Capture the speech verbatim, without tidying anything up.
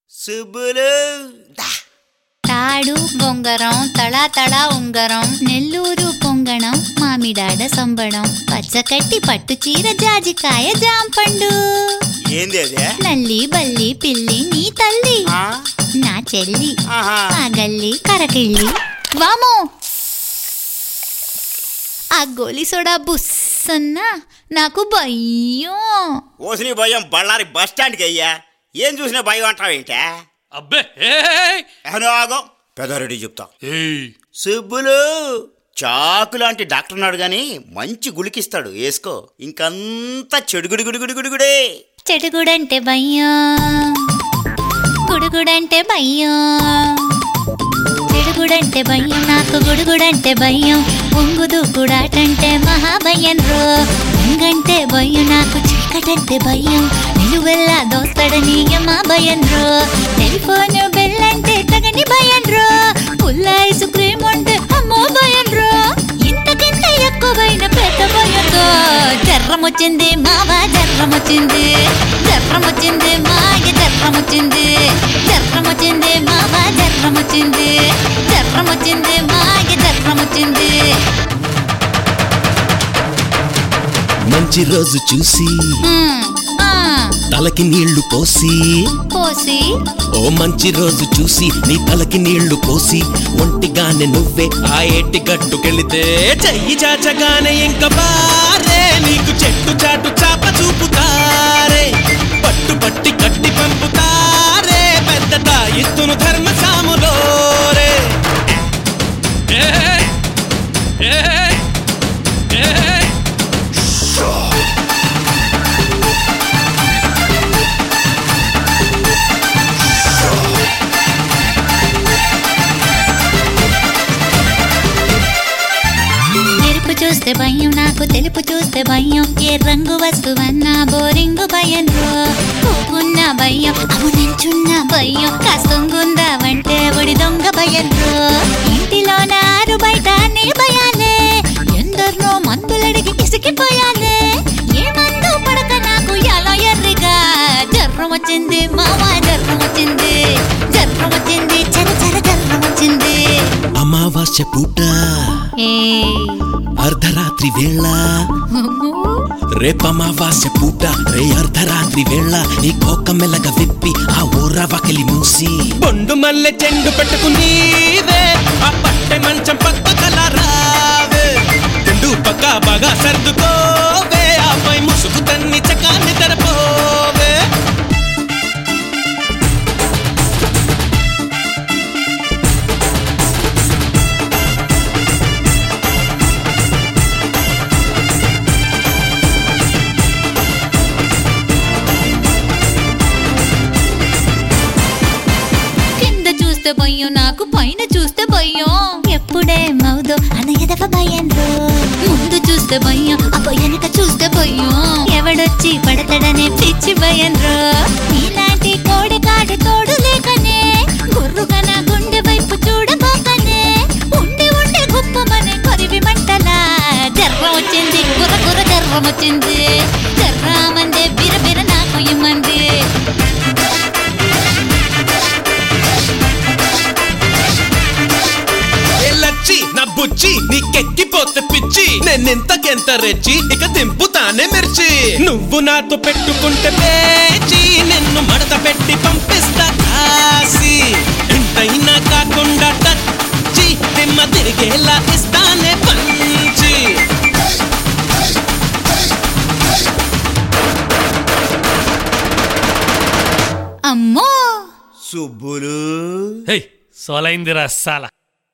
సుబ్బులు తాడు బొంగరం తళా తళా ఉంగరం నెల్లూరు పొంగణం మామిడాడ సంబడం పచ్చకట్టి పట్టు చీర జాజికాయ జాంపండు ఏంది అదే? నల్లి బల్లి పిల్లి నీ తల్లి ఆ? నా చెల్లి ఆహా. ఆ గల్లి కరకిళ్ళి వామో ఆ గోలి సోడా బుస్సన్నా నాకు భయం. ఓసిని భయం బళ్ళారి బస్ స్టాండ్కి అయ్యా. ఏం చూసినా భయం అంటావేంటే? అబ్బే ఆగో పెదారెడ్డి చెప్తా. ఏయ్ సుబ్బులు చాకు లాంటి డాక్టర్ ఉన్నాడు గాని మంచి గుళికిస్తాడు, వేసుకో. ఇంకంతా చెడుగుడు గుడుగుడు గుడుగుడే. చెడుగుడంటే భయం, గుడుగుడంటే భయం, చెడుగుడంటే భయం, నాకు గుడుగుడంటే భయం. ఒంగు దూకుడాటంటే మహాభయం రో. ఒంగంటే భయం, నాకు చీకటంటే భయం. నిలువెల్లా దోస్తడని యమా భయం రో. టెలిఫోన్ బెల్లంటే తగని భయం రో. పుల్ల ఐస్ క్రీమ్ అంటే అమ్మో భయం రో. ఇంతకింత ఎక్కువైన పెద్ద భయంతో జర్రం వచ్చింది మావా, జర్రం వచ్చింది, జర్రం వచ్చింది మాయ, జర్రం వచ్చింది, జర్రం వచ్చింది మావా, జర్రం వచ్చింది, జర్రం వచ్చింది మాయ, జర్రం వచ్చింది. మంచి రోజు చూసి హ్మ్, ఆ, తలకి నీళ్లు పోసి, పోసి ఓ మంచి రోజు చూసి నీ తలకి నీళ్లు పోసి ఒంటిగానే నువ్వే ఆ ఏటి గట్టుకెళితే చెయ్యి చాచగానే ఇంక బారే నీకు చెట్టు చాటు చాప చూపుతారే. పట్టు పట్టి కట్టి పంపుతారే పెద్ద తాయిత్తును ధర్మ సాములోరే. ఏయ్ ఏయ్ ఏయ్ ఎరుపు చూస్తే భయం, నాకు తెలుపు చూస్తే భయం. ఏ రంగు వస్తువన్నా బోరింగు భయం రో. కూకున్న భయం, అవు నించున్న భయం. కాస్తొంగుందావంటే ఒడి దొంగ భయం రో. ఇంటిలోన ఆరు బయట నీ భయాలే. ఎందరినో మందులడిగి పిసికిపోయాలే. ఏ మందు పడక నాకు ఎలా ఎర్రిగా జర్రం వచ్చింది మావా, జర్రం వచ్చింది, జర్రం వచ్చింది, చర చర జర్రం వచ్చింది. అమావాస్య పూట ఏ అర్ధరాత్రి వేళ, రేపమావాస్య పూట రే అర్ధరాత్రి వేళ నీ కోక మెల్లగ విప్పి ఆ ఊర వకిలి మూసి బొండు మల్లె చెండు పెట్టుకునీవే ఆ పట్టె మంచం పక్క కలరావే. రెండు పక్క బాగా సర్దుకోవే ఆపై ముసుగు తన్ని చకాన్ని తెరపోవే. చూస్తే భయం, నాకు పైన చూస్తే భయం. ఎప్పుడే మౌదో అన ఎదవ భయం రో. ముందు చూస్తే భయం, అప్ప వెనక చూస్తే భయం. ఎవడొచ్చి పడతాడనే పిచ్చి భయం రో. నీలాంటి కోడి కాడి తోడు లేకనే గుర్రుగా నా గుండె వైపు చూడబోకనే. ఉండి ఉండి గుప్పమనే కొరివి మంటలా జర్రం వచ్చింది, గుర్ర గుర్ర జర్రం వచ్చింది. జర్రామందే బిర బిర నాకు ఇమ్మంది. నా బుజ్జి నీకెక్కిపోతే పిచ్చి నేనెంతకెంత రెచ్చి ఇక దింపుతానే మిర్చి. నువ్వు నాతో పెట్టుకుంటే పేచి నిన్ను మడత పెట్టి పంపిస్తా కాసి. ఎంతైనా కాకుండా టచ్చి దిమ్మ తిరిగేలా ఇస్తానే పంచి. అమ్మో సుబ్బులు హే సోలైందిరా సాల.